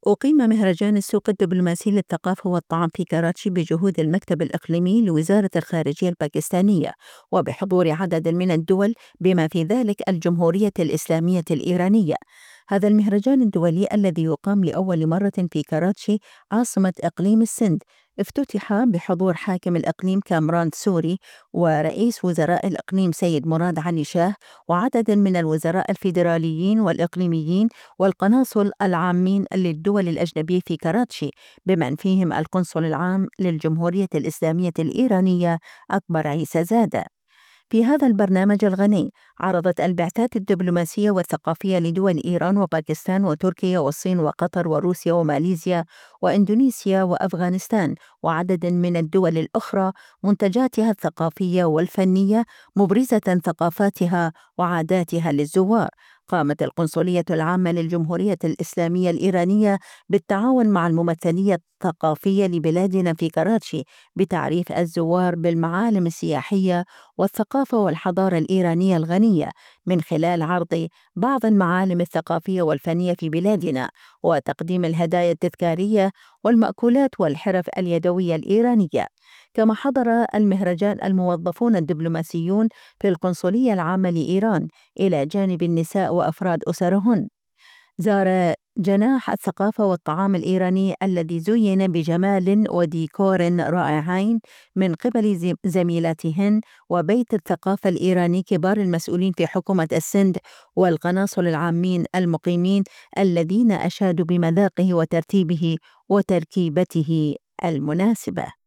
أقيم مهرجان السوق الدبلوماسي للثقافة والطعام في كراتشي بجهود المكتب الإقليمي لوزارة الخارجية الباكستانية، وبحضور عدد من الدول بما في ذلك الجمهورية الإسلامية الإيرانية. هذا المهرجان الدولي الذي يقام لأول مرة في كراتشي عاصمة إقليم السند افتتح بحضور حاكم الإقليم كامران سوري، ورئيس وزراء الإقليم سيد مراد علي شاه، وعدد من الوزراء الفيدراليين والإقليميين والقناصل العامين للدول الأجنبية في كراتشي، بمن فيهم القنصل العام للجمهورية الإسلامية الإيرانية أكبر عيسى زادة. في هذا البرنامج الغني عرضت البعثات الدبلوماسية والثقافية لدول إيران وباكستان وتركيا والصين وقطر وروسيا وماليزيا وإندونيسيا وأفغانستان وعدد من الدول الأخرى منتجاتها الثقافية والفنية، مبرزة ثقافاتها وعاداتها للزوار. قامت القنصلية العامة للجمهورية الإسلامية الإيرانية بالتعاون مع الممثلية الثقافية لبلادنا في كراتشي بتعريف الزوار بالمعالم السياحية والثقافة والحضارة الإيرانية الغنية من خلال عرض بعض المعالم الثقافية والفنية في بلادنا، وتقديم الهدايا التذكارية والمأكولات والحرف اليدوية الإيرانية. كما حضر المهرجان الموظفون الدبلوماسيون في القنصلية العامة لإيران إلى جانب النساء وأفراد أسرهن. زار جناح الثقافة والطعام الإيراني الذي زُيّن بجمال وديكور رائعين من قبل زميلاتهن وبيت الثقافة الإيراني كبار المسؤولين في حكومة السند والقناصل العامين المقيمين الذين أشادوا بمذاقه وترتيبه وتركيبته المناسبة.